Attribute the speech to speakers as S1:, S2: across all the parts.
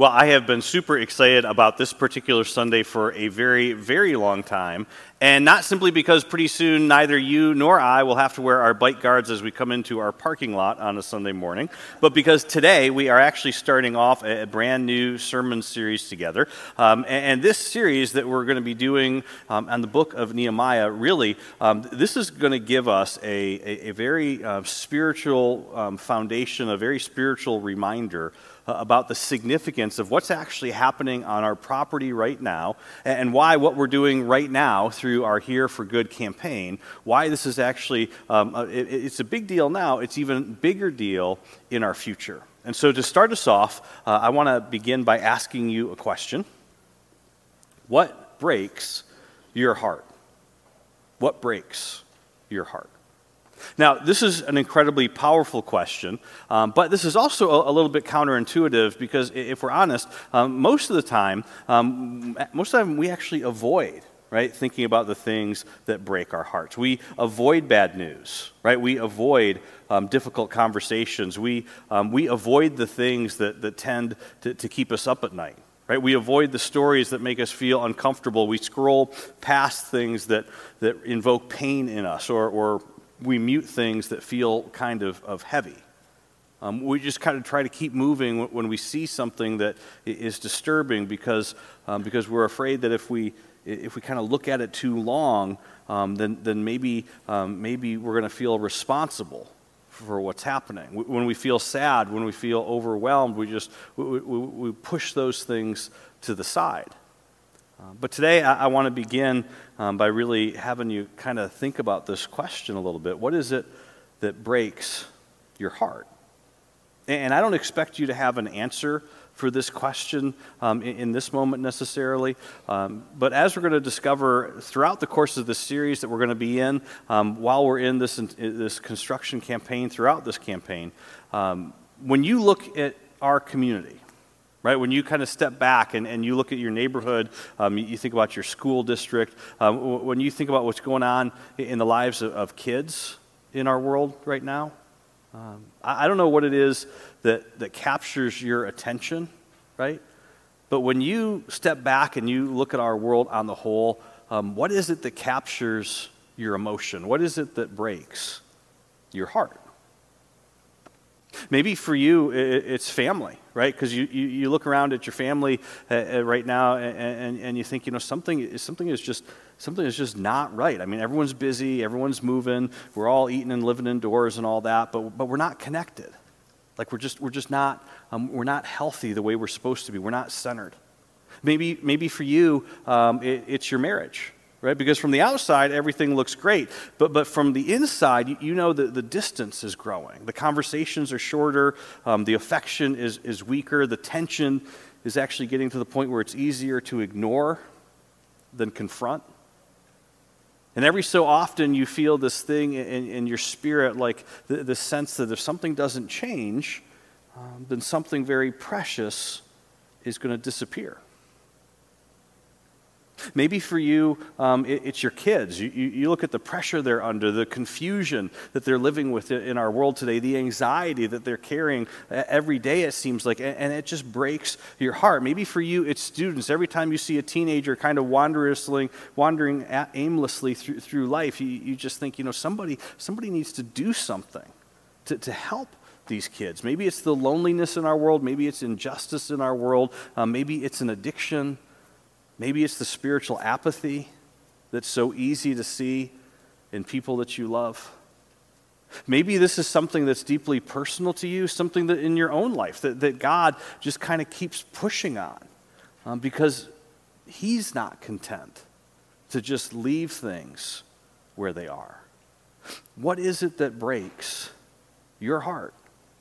S1: Well, I have been super excited about this particular Sunday for a very, very long time, and not simply because pretty soon neither you nor I will have to wear our bike guards as we come into our parking lot on a Sunday morning, but because today we are actually starting off a brand new sermon series together. And this series that we're going to be doing on the book of Nehemiah, really, this is going to give us a very spiritual foundation, a very spiritual reminder about the significance of what's actually happening on our property right now, and why what we're doing right now through our Here for Good campaign, why this is actually, it's a big deal now, it's even bigger deal in our future. And so to start us off, I want to begin by asking you a question. What breaks your heart? What breaks your heart? Now, this is an incredibly powerful question, but this is also a little bit counterintuitive because, if we're honest, most of the time we actually avoid, right, thinking about the things that break our hearts. We avoid bad news, right? We avoid difficult conversations. We avoid the things that tend to keep us up at night. Right? We avoid the stories that make us feel uncomfortable. We scroll past things that invoke pain in us, or we mute things that feel kind of heavy. We just kind of try to keep moving when we see something that is disturbing because we're afraid that if we kind of look at it too long, then maybe we're going to feel responsible for what's happening. When we feel sad, when we feel overwhelmed, we push those things to the side. But today I want to begin by really having you kind of think about this question a little bit. What is it that breaks your heart? And I don't expect you to have an answer for this question in this moment necessarily, but as we're going to discover throughout the course of this series that we're going to be in, while we're in this construction campaign, throughout this campaign, when you look at our community, right? When you kind of step back and you look at your neighborhood, you think about your school district, when you think about what's going on in the lives of kids in our world right now, I don't know what it is that captures your attention, right? But when you step back and you look at our world on the whole, what is it that captures your emotion? What is it that breaks your heart? Maybe for you, it's family, right? Because you look around at your family right now and you think, something is just not right. I mean, everyone's busy, everyone's moving, we're all eating and living indoors and all that, but we're not connected. Like we're just not we're not healthy the way we're supposed to be. We're not centered. Maybe for you, it's your marriage. Right? Because from the outside, everything looks great. But from the inside, you know that the distance is growing. The conversations are shorter. The affection is weaker. The tension is actually getting to the point where it's easier to ignore than confront. And every so often, you feel this thing in your spirit, like the sense that if something doesn't change, then something very precious is going to disappear. Maybe for you, it's your kids. You look at the pressure they're under, the confusion that they're living with in our world today, the anxiety that they're carrying every day, it seems like, and it just breaks your heart. Maybe for you, it's students. Every time you see a teenager kind of wandering aimlessly through life, you just think, somebody needs to do something to help these kids. Maybe it's the loneliness in our world. Maybe it's injustice in our world. Maybe it's an addiction. Maybe it's the spiritual apathy that's so easy to see in people that you love. Maybe this is something that's deeply personal to you, something that in your own life that God just kind of keeps pushing on because He's not content to just leave things where they are. What is it that breaks your heart?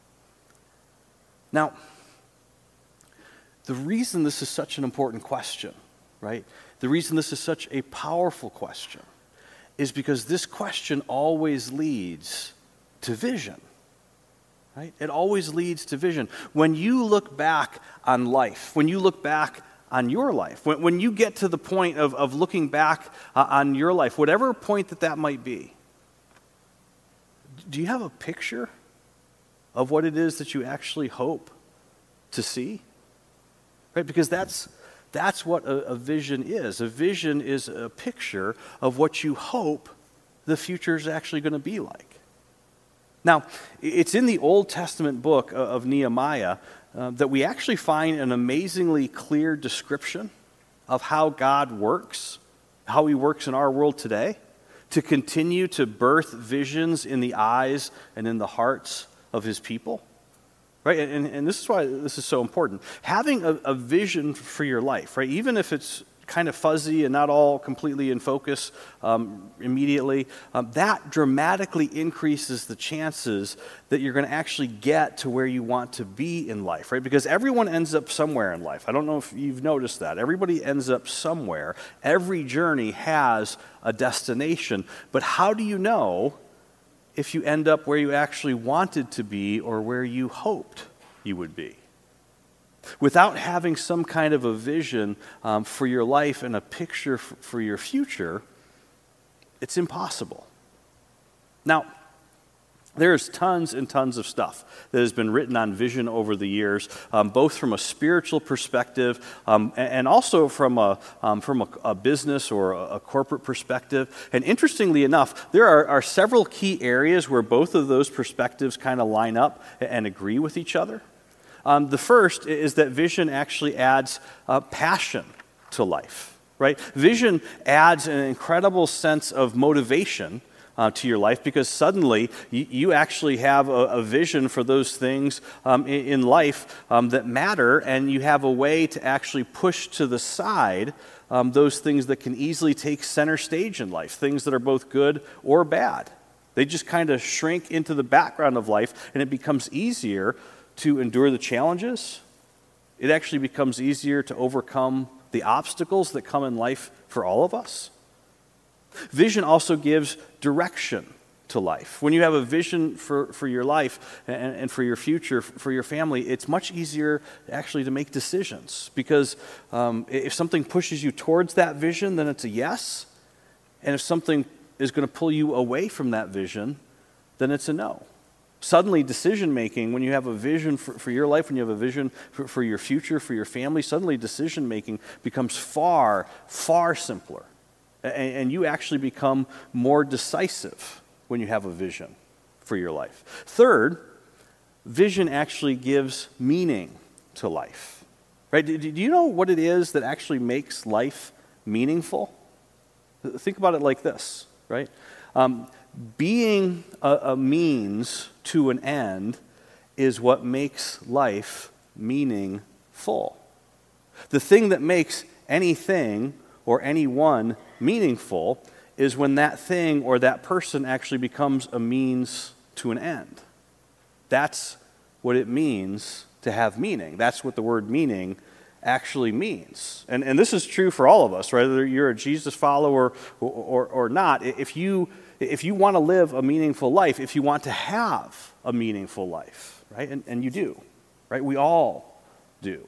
S1: Now, the reason this is such an important question, right? The reason this is such a powerful question is because this question always leads to vision, right? It always leads to vision. When you look back on life, when you look back on your life, when you get to the point of looking back on your life, whatever point that might be, do you have a picture of what it is that you actually hope to see? right? Because that's what a vision is. A vision is a picture of what you hope the future is actually going to be like. Now, it's in the Old Testament book of Nehemiah that we actually find an amazingly clear description of how God works, how he works in our world today, to continue to birth visions in the eyes and in the hearts of his people. Right? And this is why this is so important. Having a vision for your life, right? Even if it's kind of fuzzy and not all completely in focus immediately, that dramatically increases the chances that you're going to actually get to where you want to be in life, right? Because everyone ends up somewhere in life. I don't know if you've noticed that. Everybody ends up somewhere. Every journey has a destination. But how do you know if you end up where you actually wanted to be or where you hoped you would be? Without having some kind of a vision for your life and a picture for your future, it's impossible. Now, there's tons and tons of stuff that has been written on vision over the years, both from a spiritual perspective and also from a business or a corporate perspective. And interestingly enough, there are several key areas where both of those perspectives kind of line up and agree with each other. The first is that vision actually adds passion to life, right? Vision adds an incredible sense of motivation to your life because suddenly you actually have a vision for those things in life that matter, and you have a way to actually push to the side those things that can easily take center stage in life, things that are both good or bad. They just kind of shrink into the background of life, and it becomes easier to endure the challenges. It actually becomes easier to overcome the obstacles that come in life for all of us. Vision also gives direction to life. When you have a vision for your life and for your future, for your family, it's much easier actually to make decisions because if something pushes you towards that vision, then it's a yes. And if something is going to pull you away from that vision, then it's a no. Suddenly, decision-making, when you have a vision for your life, when you have a vision for your future, for your family, suddenly decision-making becomes far, far simpler. And you actually become more decisive when you have a vision for your life. Third, vision actually gives meaning to life. Right? Do you know what it is that actually makes life meaningful? Think about it like this, right? Being a means to an end is what makes life meaningful. The thing that makes anything or anyone meaningful is when that thing or that person actually becomes a means to an end. That's what it means to have meaning. That's what the word meaning actually means. And this is true for all of us, whether you're a Jesus follower or not. If you want to live a meaningful life, if you want to have a meaningful life, right? And you do, right? We all do.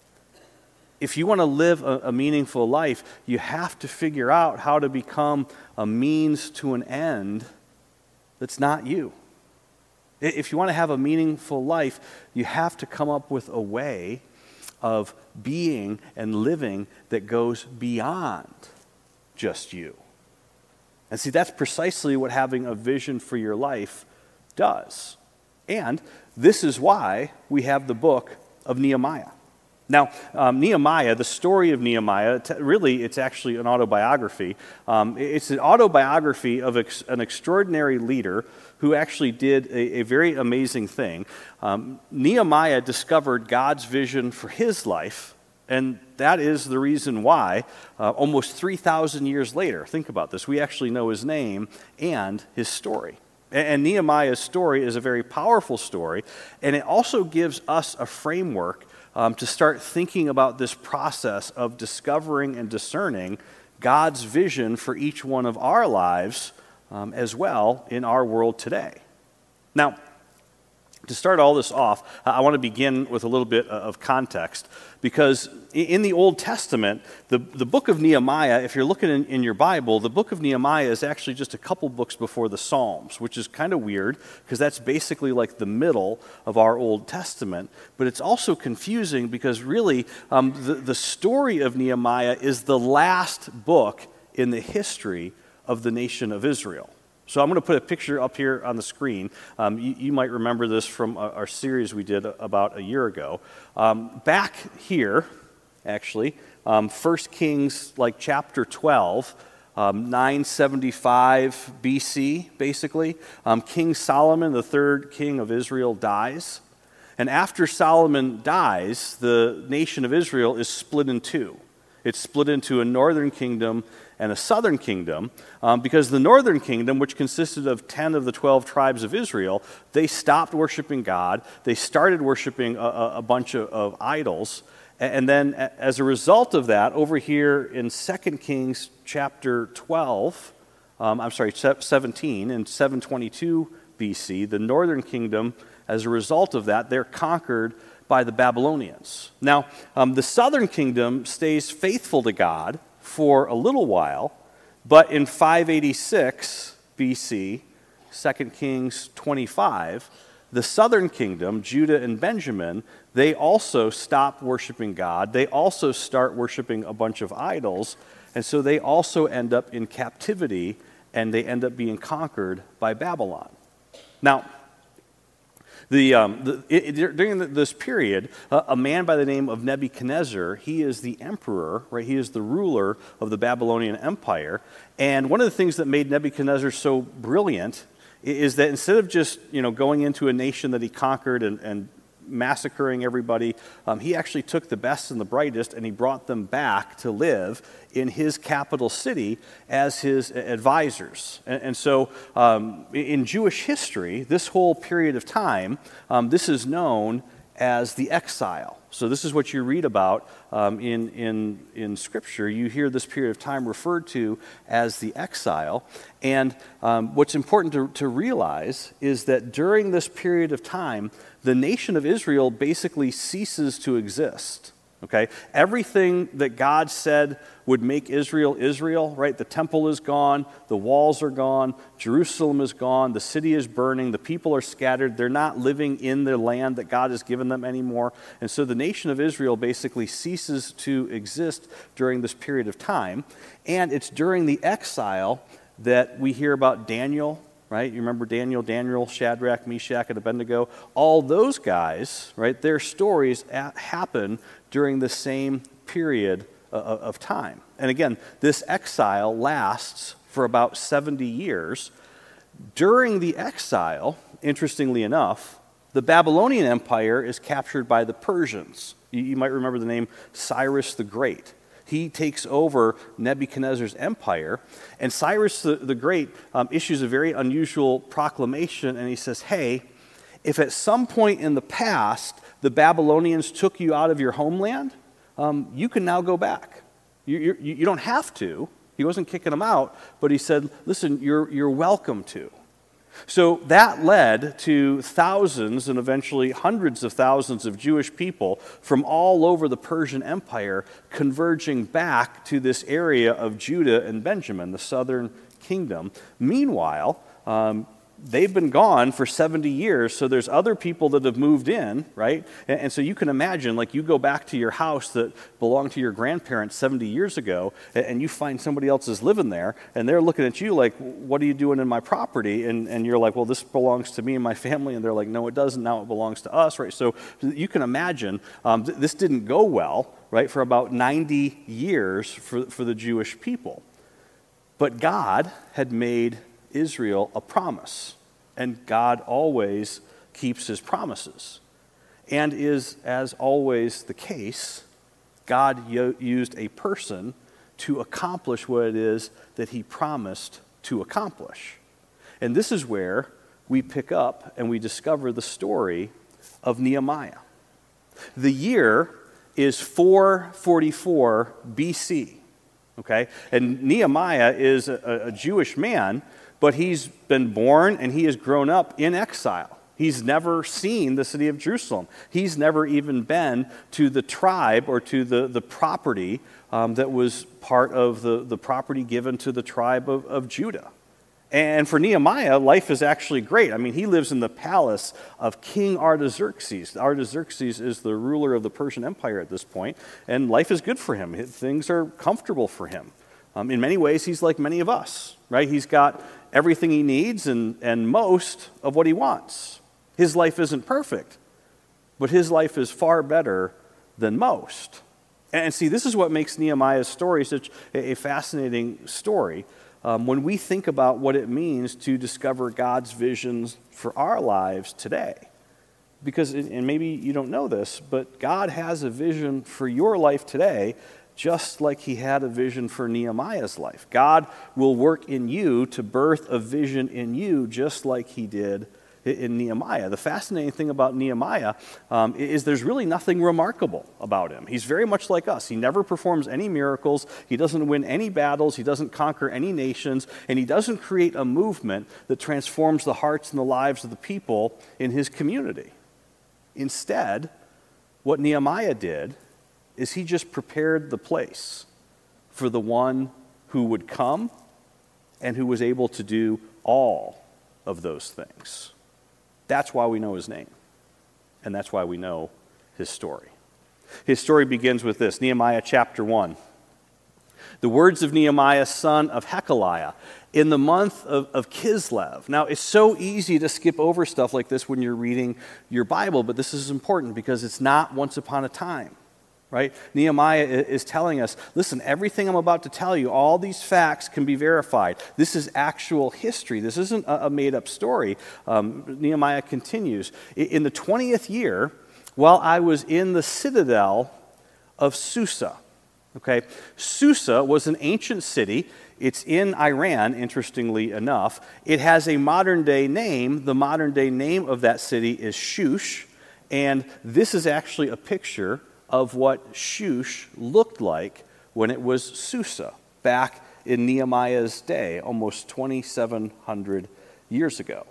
S1: If you want to live a meaningful life, you have to figure out how to become a means to an end that's not you. If you want to have a meaningful life, you have to come up with a way of being and living that goes beyond just you. And see, that's precisely what having a vision for your life does. And this is why we have the book of Nehemiah. Now, Nehemiah, the story of Nehemiah, really it's actually an autobiography. It's an autobiography of an extraordinary leader who actually did a very amazing thing. Nehemiah discovered God's vision for his life, and that is the reason why almost 3,000 years later, think about this, we actually know his name and his story. And Nehemiah's story is a very powerful story, and it also gives us a framework to start thinking about this process of discovering and discerning God's vision for each one of our lives as well in our world today. Now, To start all this off, I want to begin with a little bit of context, because in the Old Testament, the book of Nehemiah, if you're looking in your Bible, the book of Nehemiah is actually just a couple books before the Psalms, which is kind of weird, because that's basically like the middle of our Old Testament. But it's also confusing because really the story of Nehemiah is the last book in the history of the nation of Israel. So I'm going to put a picture up here on the screen. You might remember this from our series we did about a year ago. Back here, actually, 1 Kings, like chapter 12, 975 BC, basically. King Solomon, the third king of Israel, dies. And after Solomon dies, the nation of Israel is split in two. It's split into a northern kingdom and a southern kingdom, because the northern kingdom, which consisted of 10 of the 12 tribes of Israel, they stopped worshiping God. They started worshiping a bunch of idols. And then as a result of that, over here in 2 Kings chapter 17, in 722 BC, the northern kingdom, as a result of that, they're conquered by the Babylonians. Now, the southern kingdom stays faithful to God for a little while, but in 586 BC, 2 Kings 25, the southern kingdom, Judah and Benjamin, they also stop worshiping God. They also start worshiping a bunch of idols, and so they also end up in captivity, and they end up being conquered by Babylon. Now, during this period, a man by the name of Nebuchadnezzar, he is the emperor, right? He is the ruler of the Babylonian Empire. And one of the things that made Nebuchadnezzar so brilliant is that instead of just going into a nation that he conquered and massacring everybody, he actually took the best and the brightest and he brought them back to live in his capital city as his advisors. And so in Jewish history, this whole period of time, this is known as the exile. So this is what you read about in Scripture. You hear this period of time referred to as the exile. And what's important to realize is that during this period of time, the nation of Israel basically ceases to exist. Okay? Everything that God said would make Israel, Israel, right? The temple is gone, the walls are gone, Jerusalem is gone, the city is burning, the people are scattered, they're not living in the land that God has given them anymore. And so the nation of Israel basically ceases to exist during this period of time. And it's during the exile that we hear about Daniel, right? You remember Daniel, Shadrach, Meshach, and Abednego? All those guys, right, their stories happen during the same period of time. And again, this exile lasts for about 70 years. During the exile, interestingly enough, the Babylonian Empire is captured by the Persians. You might remember the name Cyrus the Great. He takes over Nebuchadnezzar's empire, and Cyrus the Great issues a very unusual proclamation, and he says, hey, if at some point in the past the Babylonians took you out of your homeland, you can now go back. You don't have to. He wasn't kicking them out, but he said, listen, you're welcome to. So that led to thousands and eventually hundreds of thousands of Jewish people from all over the Persian Empire converging back to this area of Judah and Benjamin, the southern kingdom. Meanwhile, they've been gone for 70 years, so there's other people that have moved in, right? And so you can imagine, like, you go back to your house that belonged to your grandparents 70 years ago, and you find somebody else is living there, and they're looking at you like, what are you doing in my property? And you're like, well, this belongs to me and my family, and they're like, no, it doesn't, now it belongs to us, right? So you can imagine this didn't go well, right, for about 90 years for the Jewish people. But God had made Israel a promise, and God always keeps his promises. And is, as always the case, God used a person to accomplish what it is that he promised to accomplish. And this is where we pick up and we discover the story of Nehemiah. The year is 444 BC, okay? And Nehemiah is a Jewish man, but he's been born and he has grown up in exile. He's never seen the city of Jerusalem. He's never even been to the tribe or to the property that was part of the property given to the tribe of Judah. And for Nehemiah, life is actually great. I mean, he lives in the palace of King Artaxerxes. Artaxerxes is the ruler of the Persian Empire at this point, and life is good for him. Things are comfortable for him. In many ways, he's like many of us, right? He's got everything he needs and most of what he wants. His life isn't perfect, but his life is far better than most. And see, this is what makes Nehemiah's story such a fascinating story. When we think about what it means to discover God's visions for our lives today. Because, and maybe you don't know this, but God has a vision for your life today, just like he had a vision for Nehemiah's life. God will work in you to birth a vision in you, just like he did in Nehemiah. The fascinating thing about Nehemiah is there's really nothing remarkable about him. He's very much like us. He never performs any miracles. He doesn't win any battles. He doesn't conquer any nations. And he doesn't create a movement that transforms the hearts and the lives of the people in his community. Instead, what Nehemiah did is he just prepared the place for the one who would come and who was able to do all of those things. That's why we know his name, and that's why we know his story. His story begins with this, Nehemiah chapter 1. The words of Nehemiah, son of Hekeliah, in the month of Kislev. Now, it's so easy to skip over stuff like this when you're reading your Bible, but this is important because it's not once upon a time. Right? Nehemiah is telling us, listen, everything I'm about to tell you, all these facts can be verified. This is actual history. This isn't a made-up story. Nehemiah continues. In the 20th year, while I was in the citadel of Susa. Okay? Susa was an ancient city. It's in Iran, interestingly enough. It has a modern-day name. The modern-day name of that city is Shush. And this is actually a picture of what Shush looked like when it was Susa, back in Nehemiah's day, almost 2,700 years ago.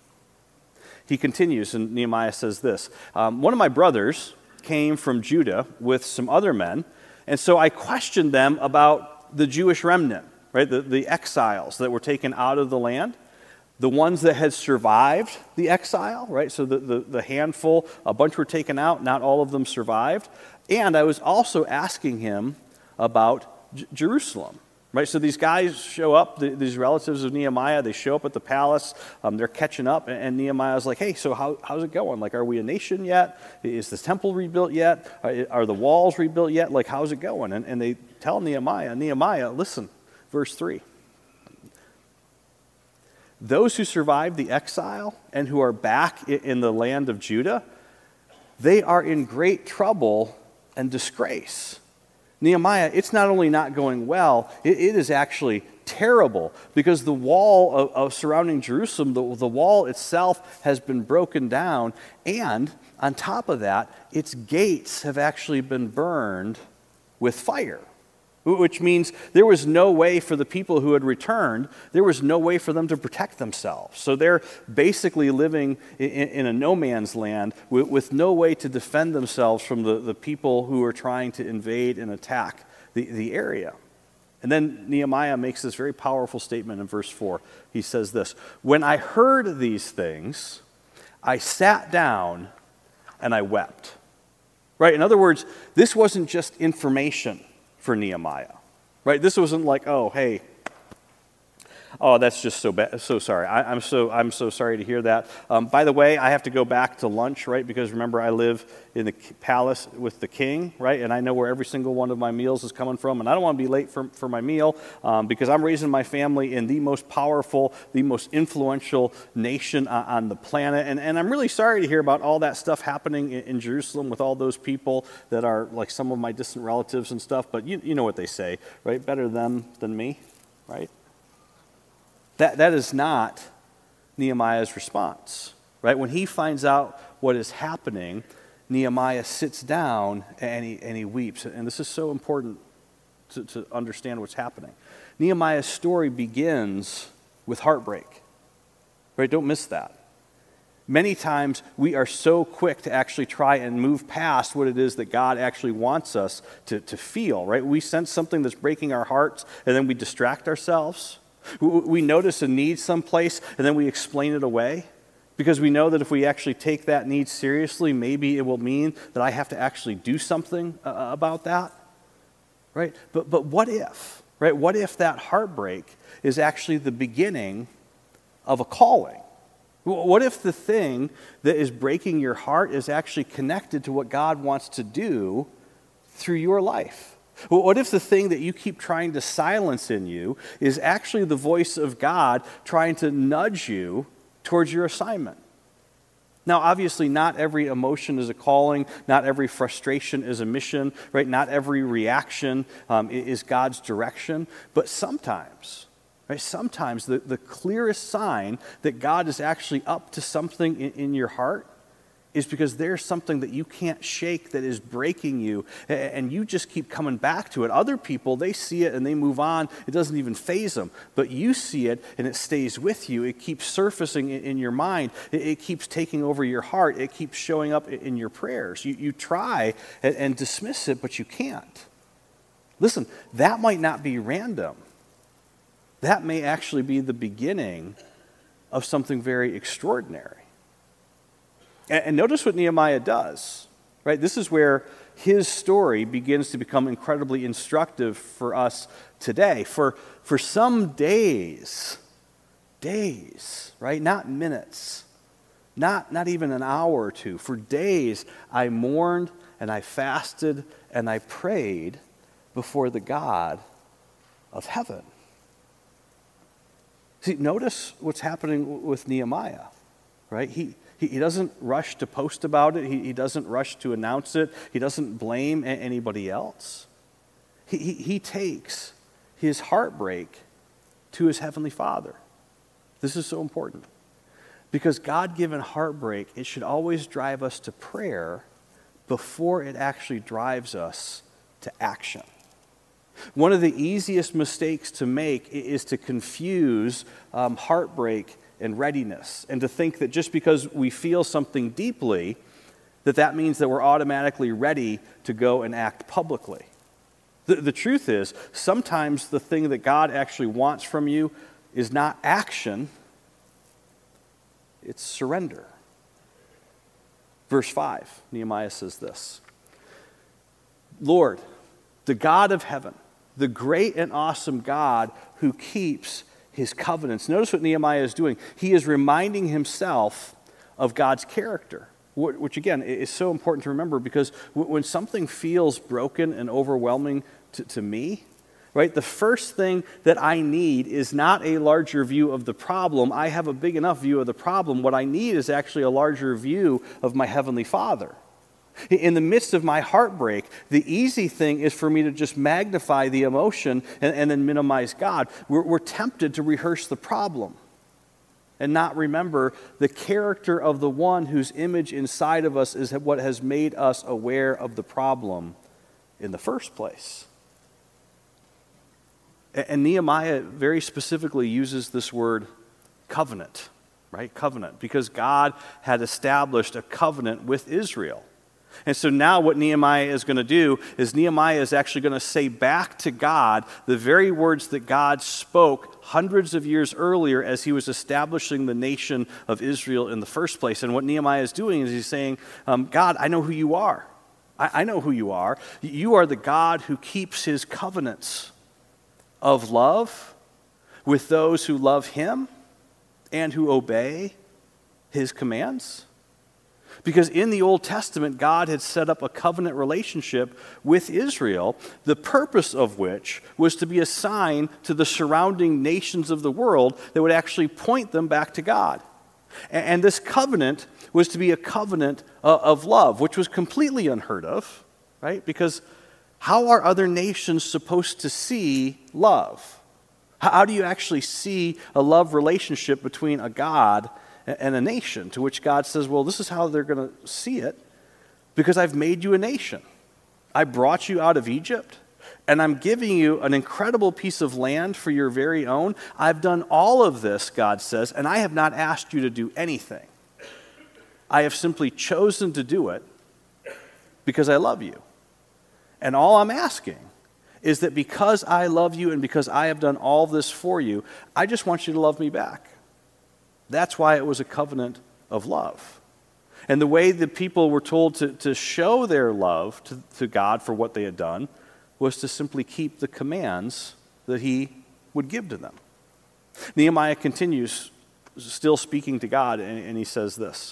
S1: He continues, and Nehemiah says this, one of my brothers came from Judah with some other men, and so I questioned them about the Jewish remnant, right, the exiles that were taken out of the land. The ones that had survived the exile, right? So the handful, a bunch were taken out, not all of them survived. And I was also asking him about Jerusalem, right? So these guys show up, these relatives of Nehemiah, they show up at the palace, they're catching up, and Nehemiah's like, hey, so how's it going? Like, are we a nation yet? Is the temple rebuilt yet? Are the walls rebuilt yet? Like, how's it going? And they tell Nehemiah, listen, verse 3. Those who survived the exile and who are back in the land of Judah, they are in great trouble and disgrace. Nehemiah, it's not only not going well, it is actually terrible because the wall of surrounding Jerusalem, the wall itself has been broken down, and on top of that, its gates have actually been burned with fire. Which means there was no way for the people who had returned, there was no way for them to protect themselves. So they're basically living in a no man's land with no way to defend themselves from the people who are trying to invade and attack the area. And then Nehemiah makes this very powerful statement in verse 4. He says this, when I heard these things, I sat down and I wept. Right? In other words, this wasn't just information for Nehemiah, right? This wasn't like, oh, hey, oh, that's just so bad. So sorry. I'm so sorry to hear that. By the way, I have to go back to lunch, right? Because remember, I live in the palace with the king, right? And I know where every single one of my meals is coming from, and I don't want to be late for my meal because I'm raising my family in the most powerful, the most influential nation on the planet. And I'm really sorry to hear about all that stuff happening in Jerusalem with all those people that are like some of my distant relatives and stuff. But you know what they say, right? Better them than me, right? That is not Nehemiah's response, right? When he finds out what is happening, Nehemiah sits down and he weeps. And this is so important to understand what's happening. Nehemiah's story begins with heartbreak, right? Don't miss that. Many times we are so quick to actually try and move past what it is that God actually wants us to feel, right? We sense something that's breaking our hearts, and then we distract ourselves. We notice a need someplace, and then we explain it away, because we know that if we actually take that need seriously, maybe it will mean that I have to actually do something about that, right? But what if, right? What if that heartbreak is actually the beginning of a calling? What if the thing that is breaking your heart is actually connected to what God wants to do through your life? What if the thing that you keep trying to silence in you is actually the voice of God trying to nudge you towards your assignment? Now, obviously, not every emotion is a calling. Not every frustration is a mission, right? Not every reaction is God's direction. But sometimes, right, sometimes the clearest sign that God is actually up to something in your heart is because there's something that you can't shake that is breaking you, and you just keep coming back to it. Other people, they see it and they move on. It doesn't even faze them. But you see it and it stays with you. It keeps surfacing in your mind. It keeps taking over your heart. It keeps showing up in your prayers. You try and dismiss it, but you can't. Listen, that might not be random. That may actually be the beginning of something very extraordinary. And notice what Nehemiah does, right? This is where his story begins to become incredibly instructive for us today. For some days, right? Not minutes, not even an hour or two. For days, I mourned and I fasted and I prayed before the God of heaven. See, notice what's happening with Nehemiah, right? He doesn't rush to post about it. He doesn't rush to announce it. He doesn't blame anybody else. He takes his heartbreak to his Heavenly Father. This is so important. Because God-given heartbreak, it should always drive us to prayer before it actually drives us to action. One of the easiest mistakes to make is to confuse heartbreak and readiness, and to think that just because we feel something deeply, that means that we're automatically ready to go and act publicly. The truth is, sometimes the thing that God actually wants from you is not action, it's surrender. Verse 5, Nehemiah says this: Lord, the God of heaven, the great and awesome God who keeps his covenants. Notice what Nehemiah is doing. He is reminding himself of God's character, which again is so important to remember, because when something feels broken and overwhelming to me, right, the first thing that I need is not a larger view of the problem. I have a big enough view of the problem. What I need is actually a larger view of my Heavenly Father. In the midst of my heartbreak, the easy thing is for me to just magnify the emotion and then minimize God. We're tempted to rehearse the problem and not remember the character of the one whose image inside of us is what has made us aware of the problem in the first place. And Nehemiah very specifically uses this word covenant, right? Covenant, because God had established a covenant with Israel. And so now what Nehemiah is going to do is Nehemiah is actually going to say back to God the very words that God spoke hundreds of years earlier as he was establishing the nation of Israel in the first place. And what Nehemiah is doing is he's saying, God, I know who you are. I know who you are. You are the God who keeps his covenants of love with those who love him and who obey his commands. Because in the Old Testament, God had set up a covenant relationship with Israel, the purpose of which was to be a sign to the surrounding nations of the world that would actually point them back to God. And this covenant was to be a covenant of love, which was completely unheard of, right? Because how are other nations supposed to see love? How do you actually see a love relationship between a God and a nation, to which God says, well, this is how they're going to see it, because I've made you a nation. I brought you out of Egypt, and I'm giving you an incredible piece of land for your very own. I've done all of this, God says, and I have not asked you to do anything. I have simply chosen to do it because I love you. And all I'm asking is that because I love you and because I have done all this for you, I just want you to love me back. That's why it was a covenant of love. And the way the people were told to show their love to God for what they had done was to simply keep the commands that he would give to them. Nehemiah continues, still speaking to God, and he says this: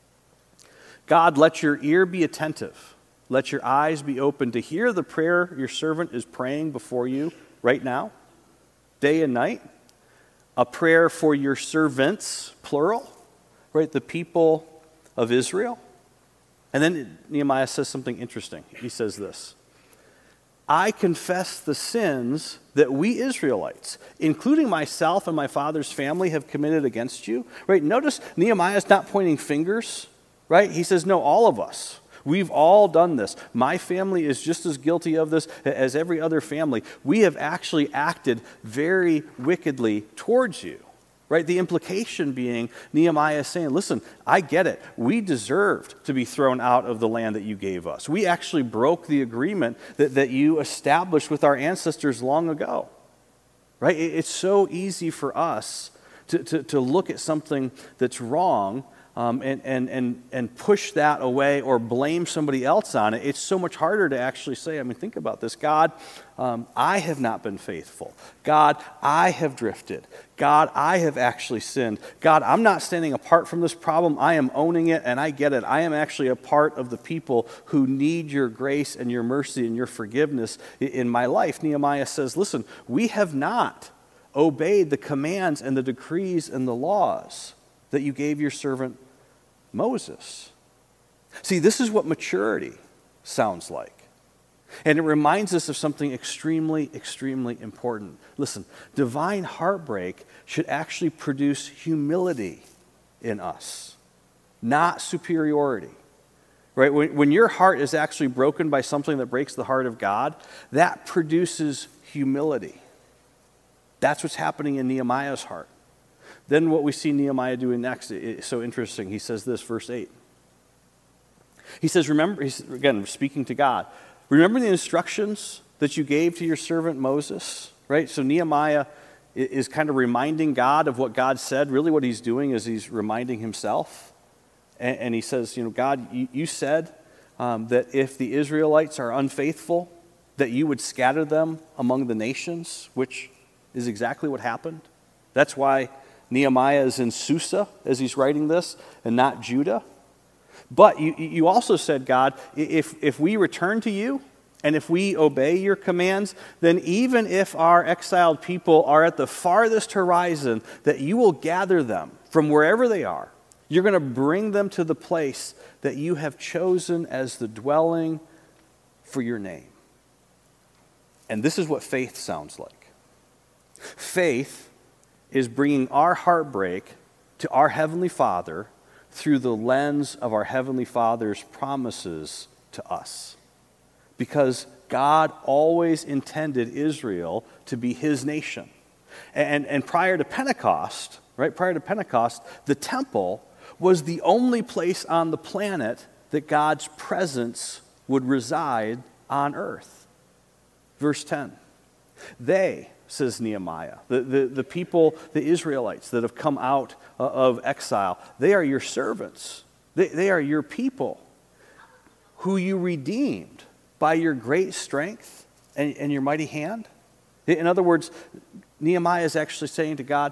S1: God, let your ear be attentive. Let your eyes be open to hear the prayer your servant is praying before you right now, day and night. A prayer for your servants, plural, right? The people of Israel. And then Nehemiah says something interesting. He says this: I confess the sins that we Israelites, including myself and my father's family, have committed against you. Right? Notice Nehemiah's not pointing fingers, right? He says, no, all of us. We've all done this. My family is just as guilty of this as every other family. We have actually acted very wickedly towards you. Right? The implication being Nehemiah is saying, listen, I get it. We deserved to be thrown out of the land that you gave us. We actually broke the agreement that you established with our ancestors long ago. Right? It's so easy for us to look at something that's wrong and push that away or blame somebody else on it. It's so much harder to actually say, think about this. God, I have not been faithful. God, I have drifted. God, I have actually sinned. God, I'm not standing apart from this problem. I am owning it, and I get it. I am actually a part of the people who need your grace and your mercy and your forgiveness in my life. Nehemiah says, listen, we have not obeyed the commands and the decrees and the laws that you gave your servant Moses. See, this is what maturity sounds like. And it reminds us of something extremely, extremely important. Listen, divine heartbreak should actually produce humility in us, not superiority. Right? When your heart is actually broken by something that breaks the heart of God, that produces humility. That's what's happening in Nehemiah's heart. Then what we see Nehemiah doing next is so interesting. He says this, verse 8. He says, remember, he's, again, speaking to God, remember the instructions that you gave to your servant Moses, right? So Nehemiah is kind of reminding God of what God said. Really what he's doing is he's reminding himself. And he says, God, you said that if the Israelites are unfaithful, that you would scatter them among the nations, which is exactly what happened. That's why Nehemiah is in Susa as he's writing this and not Judah. But you also said, God, if we return to you and if we obey your commands, then even if our exiled people are at the farthest horizon, that you will gather them from wherever they are. You're going to bring them to the place that you have chosen as the dwelling for your name. And this is what faith sounds like. Faith is bringing our heartbreak to our Heavenly Father through the lens of our Heavenly Father's promises to us. Because God always intended Israel to be his nation. And prior to Pentecost, right, the temple was the only place on the planet that God's presence would reside on earth. Verse 10. They, says Nehemiah, the people, the Israelites that have come out of exile, they are your servants. They are your people who you redeemed by your great strength and your mighty hand. In other words, Nehemiah is actually saying to God,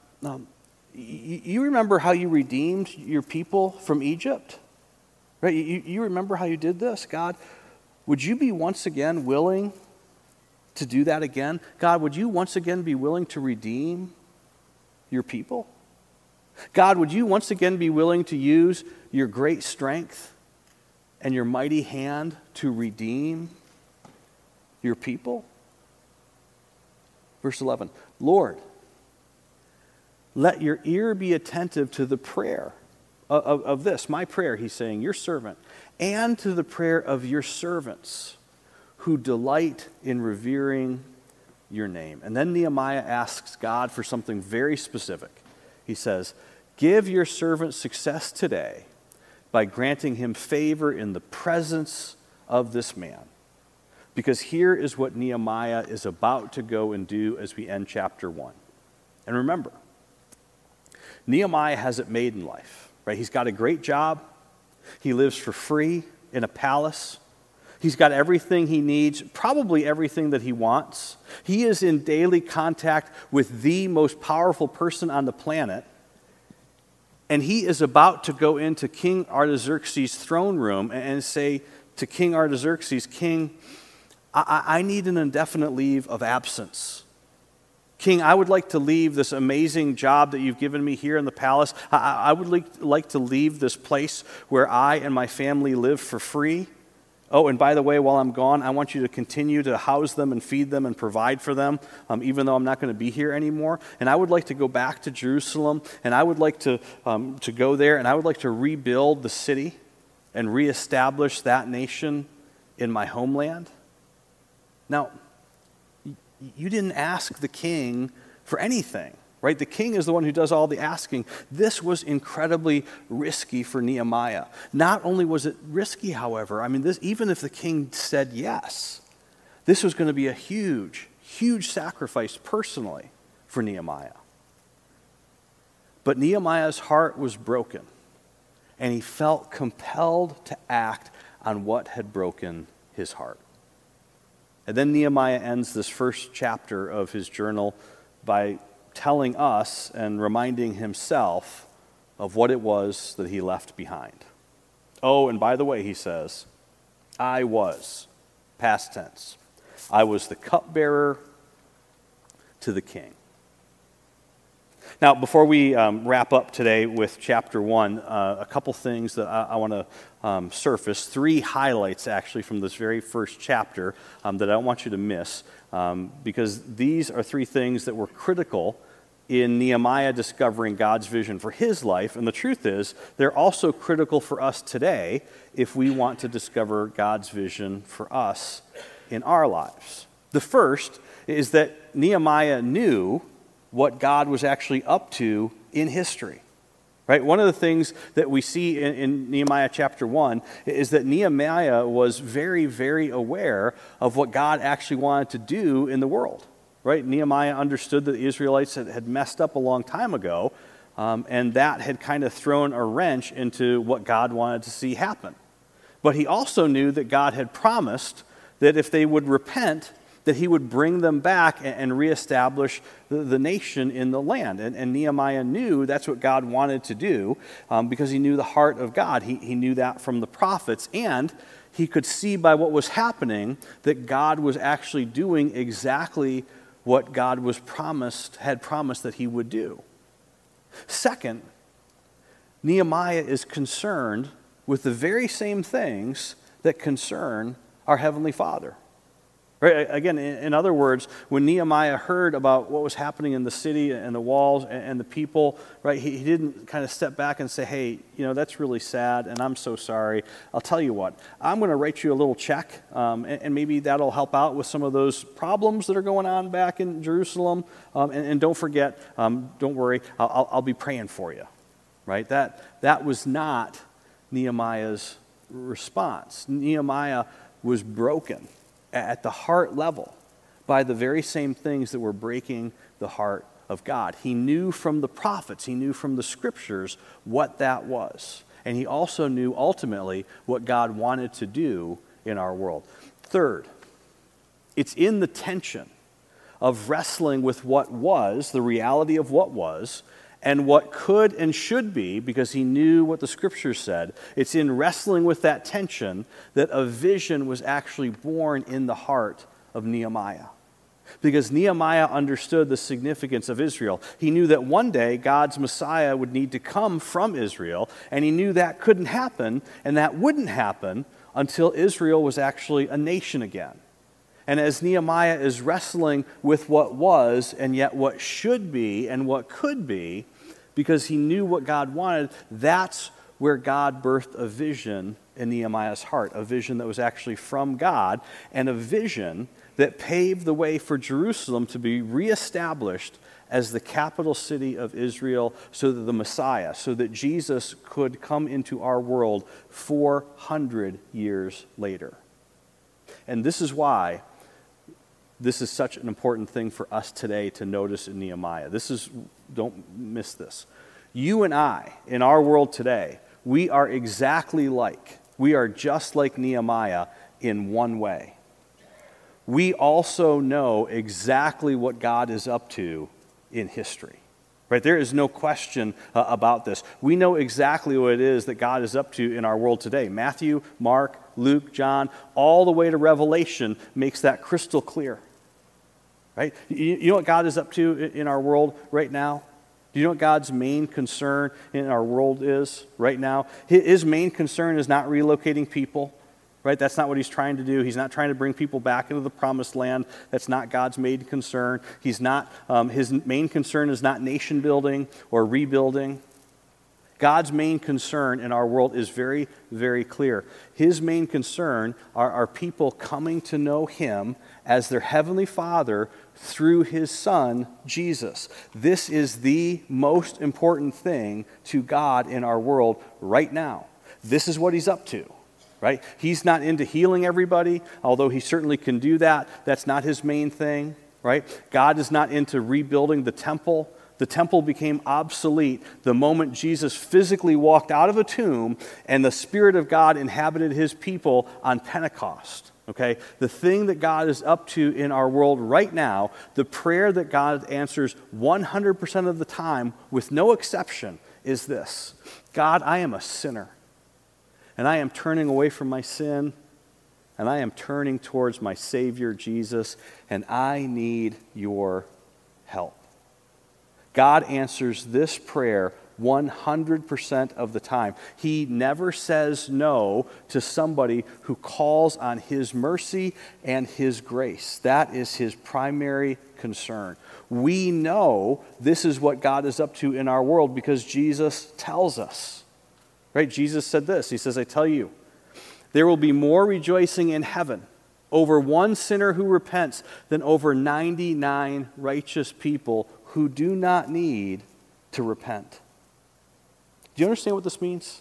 S1: you remember how you redeemed your people from Egypt? Right? You remember how you did this? God, would you be once again willing to do that again? God, would you once again be willing to redeem your people? God, would you once again be willing to use your great strength and your mighty hand to redeem your people? Verse 11, Lord, let your ear be attentive to the prayer of this, my prayer, he's saying, your servant, and to the prayer of your servants who delight in revering your name. And then Nehemiah asks God for something very specific. He says, give your servant success today by granting him favor in the presence of this man. Because here is what Nehemiah is about to go and do as we end chapter 1. And remember, Nehemiah has it made in life, right? He's got a great job. He lives for free in a palace. He's got everything he needs, probably everything that he wants. He is in daily contact with the most powerful person on the planet. And he is about to go into King Artaxerxes' throne room and say to King Artaxerxes, King, I need an indefinite leave of absence. King, I would like to leave this amazing job that you've given me here in the palace. I would like to leave this place where I and my family live for free. Oh, and by the way, while I'm gone, I want you to continue to house them and feed them and provide for them, even though I'm not going to be here anymore. And I would like to go back to Jerusalem, and I would like to go there, and I would like to rebuild the city and reestablish that nation in my homeland. Now, you didn't ask the king for anything, right? The king is the one who does all the asking. This was incredibly risky for Nehemiah. Not only was it risky, however, even if the king said yes, this was going to be a huge, huge sacrifice personally for Nehemiah. But Nehemiah's heart was broken, and he felt compelled to act on what had broken his heart. And then Nehemiah ends this first chapter of his journal by telling us and reminding himself of what it was that he left behind. Oh, and by the way, he says, I was, past tense, I was the cupbearer to the king. Now, before we wrap up today with chapter 1, a couple things that I want to surface. 3 highlights, actually, from this very first chapter that I don't want you to miss, because these are 3 things that were critical in Nehemiah discovering God's vision for his life. And the truth is, they're also critical for us today if we want to discover God's vision for us in our lives. The first is that Nehemiah knew what God was actually up to in history, right? One of the things that we see in Nehemiah chapter 1 is that Nehemiah was very, very aware of what God actually wanted to do in the world, right? Nehemiah understood that the Israelites had messed up a long time ago, and that had kind of thrown a wrench into what God wanted to see happen. But he also knew that God had promised that if they would repent, that he would bring them back and reestablish the nation in the land. And Nehemiah knew that's what God wanted to do because he knew the heart of God. He knew that from the prophets, and he could see by what was happening that God was actually doing exactly what God had promised that he would do. Second, Nehemiah is concerned with the very same things that concern our Heavenly Father. Right? Again, in other words, when Nehemiah heard about what was happening in the city and the walls and the people, right, he didn't kind of step back and say, hey, that's really sad and I'm so sorry. I'll tell you what, I'm going to write you a little check and maybe that'll help out with some of those problems that are going on back in Jerusalem. And don't forget, don't worry, I'll be praying for you. Right? That was not Nehemiah's response. Nehemiah was broken at the heart level by the very same things that were breaking the heart of God. He knew from the prophets, he knew from the scriptures what that was. And he also knew ultimately what God wanted to do in our world. Third, it's in the tension of wrestling with what was, the reality of what was, and what could and should be, because he knew what the scriptures said. It's in wrestling with that tension that a vision was actually born in the heart of Nehemiah. Because Nehemiah understood the significance of Israel. He knew that one day God's Messiah would need to come from Israel, and he knew that couldn't happen, and that wouldn't happen until Israel was actually a nation again. And as Nehemiah is wrestling with what was and yet what should be and what could be, because he knew what God wanted, that's where God birthed a vision in Nehemiah's heart, a vision that was actually from God, and a vision that paved the way for Jerusalem to be reestablished as the capital city of Israel so that the Messiah, so that Jesus could come into our world 400 years later. And this is why this is such an important thing for us today to notice in Nehemiah. Don't miss this. You and I, in our world today, we are just like Nehemiah in one way. We also know exactly what God is up to in history. Right? There is no question about this. We know exactly what it is that God is up to in our world today. Matthew, Mark, Luke, John, all the way to Revelation makes that crystal clear. Right? You know what God is up to in our world right now? Do you know what God's main concern in our world is right now? His main concern is not relocating people. Right? That's not what he's trying to do. He's not trying to bring people back into the promised land. That's not God's main concern. His main concern is not nation building or rebuilding. God's main concern in our world is very, very clear. His main concern are people coming to know him as their heavenly Father through his Son, Jesus. This is the most important thing to God in our world right now. This is what he's up to. Right? He's not into healing everybody, although he certainly can do that. That's not his main thing. Right? God is not into rebuilding the temple. The temple became obsolete the moment Jesus physically walked out of a tomb and the Spirit of God inhabited his people on Pentecost. Okay? The thing that God is up to in our world right now, the prayer that God answers 100% of the time, with no exception, is this: God, I am a sinner. And I am turning away from my sin, and I am turning towards my Savior, Jesus, and I need your help. God answers this prayer 100% of the time. He never says no to somebody who calls on his mercy and his grace. That is his primary concern. We know this is what God is up to in our world because Jesus tells us. Right? Jesus said this. He says, I tell you, there will be more rejoicing in heaven over one sinner who repents than over 99 righteous people who do not need to repent. Do you understand what this means?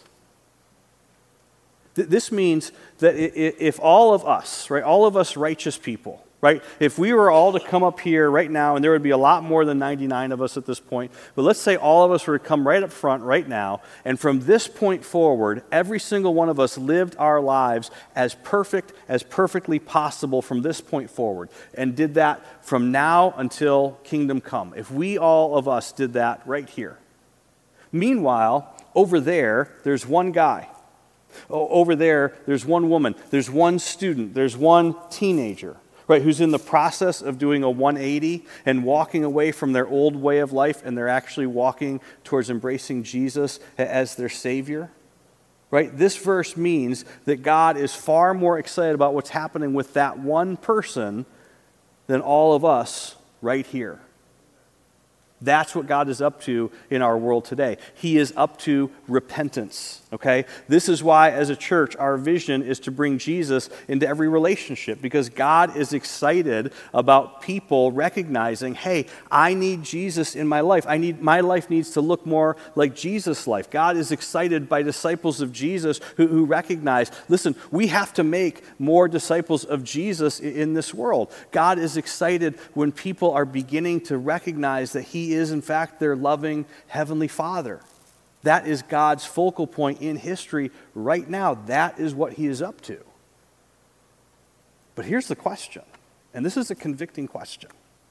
S1: This means that if all of us, right, all of us righteous people, right, if we were all to come up here right now, and there would be a lot more than 99 of us at this point, but let's say all of us were to come right up front right now, and from this point forward, every single one of us lived our lives as perfectly possible from this point forward, and did that from now until kingdom come. If we all of us did that right here. Meanwhile, over there, there's one guy. Over there, there's one woman. There's one student. There's one teenager. Right, who's in the process of doing a 180 and walking away from their old way of life, and they're actually walking towards embracing Jesus as their Savior. Right? This verse means that God is far more excited about what's happening with that one person than all of us right here. That's what God is up to in our world today. He is up to repentance, okay? This is why, as a church, our vision is to bring Jesus into every relationship, because God is excited about people recognizing, hey, I need Jesus in my life. My life needs to look more like Jesus' life. God is excited by disciples of Jesus who recognize, listen, we have to make more disciples of Jesus in this world. God is excited when people are beginning to recognize that He is, in fact, their loving Heavenly Father. That is God's focal point in history right now. That is what He is up to. But here's the question, and this is a convicting question.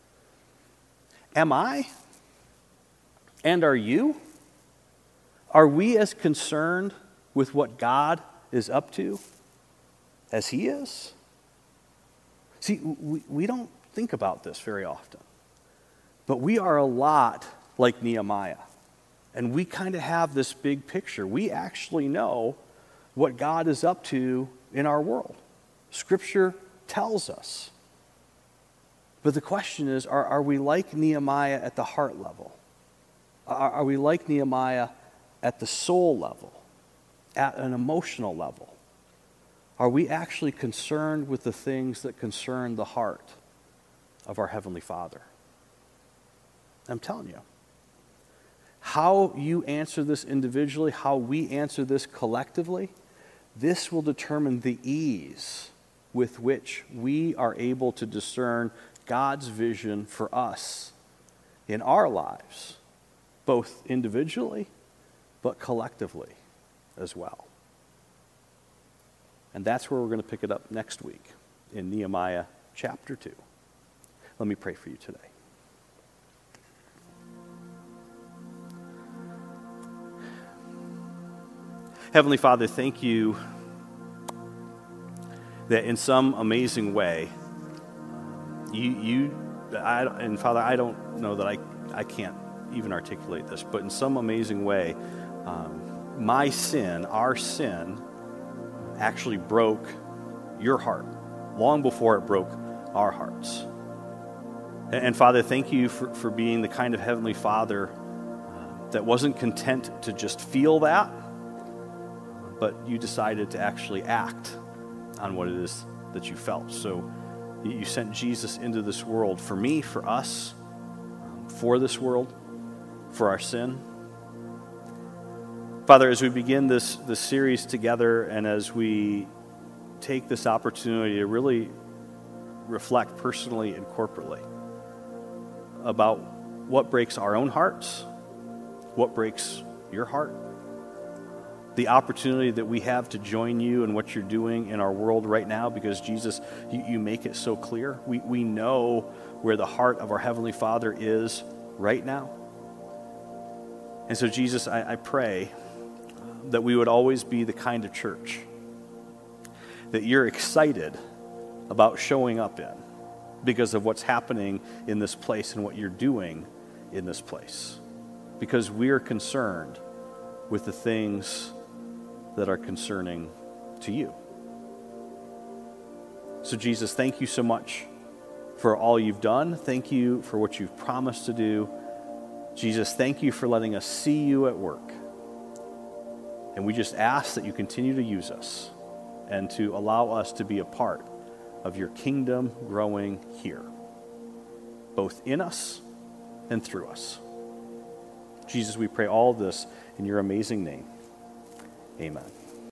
S1: Am I, and are you, are we as concerned with what God is up to as He is? See, we don't think about this very often. But we are a lot like Nehemiah. And we kind of have this big picture. We actually know what God is up to in our world. Scripture tells us. But the question is, are we like Nehemiah at the heart level? Are we like Nehemiah at the soul level? At an emotional level? Are we actually concerned with the things that concern the heart of our Heavenly Father? I'm telling you. How you answer this individually, how we answer this collectively, this will determine the ease with which we are able to discern God's vision for us in our lives, both individually but collectively as well. And that's where we're going to pick it up next week in Nehemiah chapter 2. Let me pray for you today. Heavenly Father, thank you that in some amazing way, and Father, I don't know that I can't even articulate this, but in some amazing way, my sin, our sin, actually broke your heart long before it broke our hearts. And Father, thank you for being the kind of Heavenly Father that wasn't content to just feel that, but you decided to actually act on what it is that you felt. So you sent Jesus into this world for me, for us, for this world, for our sin. Father, as we begin this series together and as we take this opportunity to really reflect personally and corporately about what breaks our own hearts, what breaks your heart, the opportunity that we have to join you in what you're doing in our world right now, because Jesus, you make it so clear. We know where the heart of our Heavenly Father is right now. And so Jesus, I pray that we would always be the kind of church that you're excited about showing up in because of what's happening in this place and what you're doing in this place. Because we're concerned with the things that are concerning to you. So Jesus, thank you so much for all you've done. Thank you for what you've promised to do. Jesus, thank you for letting us see you at work. And we just ask that you continue to use us and to allow us to be a part of your kingdom growing here, both in us and through us. Jesus, we pray all this in your amazing name. Amen.